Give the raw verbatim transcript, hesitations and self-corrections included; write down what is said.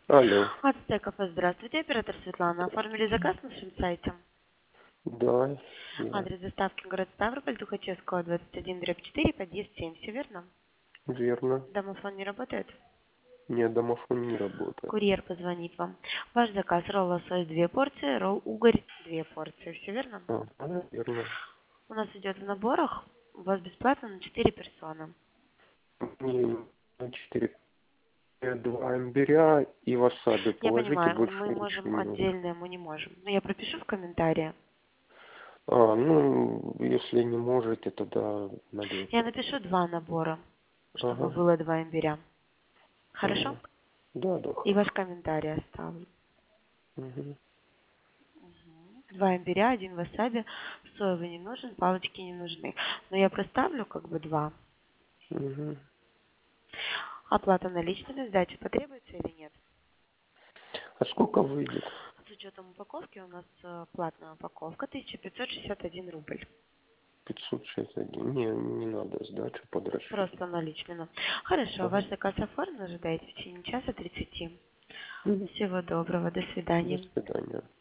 Алло. Ацтеков, здравствуйте, оператор Светлана. Оформили заказ на нашем сайте? Да, я. Адрес доставки город Ставрополь, Тухачевского, двадцать один, дробь четыре, подъезд семь, все верно? Верно. Домофон не работает? Нет, домофон не работает. Курьер позвонит вам. Ваш заказ: ролл лосось две порции, ролл угорь две порции, все верно? А, да, верно. У нас идет в наборах, у вас бесплатно на четыре персоны. Мне на четыре два имбиря и васаби Я положите, понимаю, больше мы ничего можем не нужно. отдельно, мы не можем. Но я пропишу в комментарии. А, ну, если не можете, тогда Я налейте. напишу два набора, чтобы Ага, было два имбиря. Хорошо? понял. Да, да, И ваш хорошо. комментарий оставлю. Угу. Два имбиря, один васаби, соевый не нужен, палочки не нужны. Но я проставлю как бы два. Угу. Оплата наличными, сдача потребуется или нет? А сколько выйдет? С учетом упаковки у нас э, платная упаковка тысяча пятьсот шестьдесят один рубль. пятьсот шестьдесят один. Не, не надо сдачу под расчет. Просто наличными. Хорошо, ваш Ага. заказ оформлен, ожидайте в течение часа тридцати. Мгм. Всего доброго, до До свидания. свидания.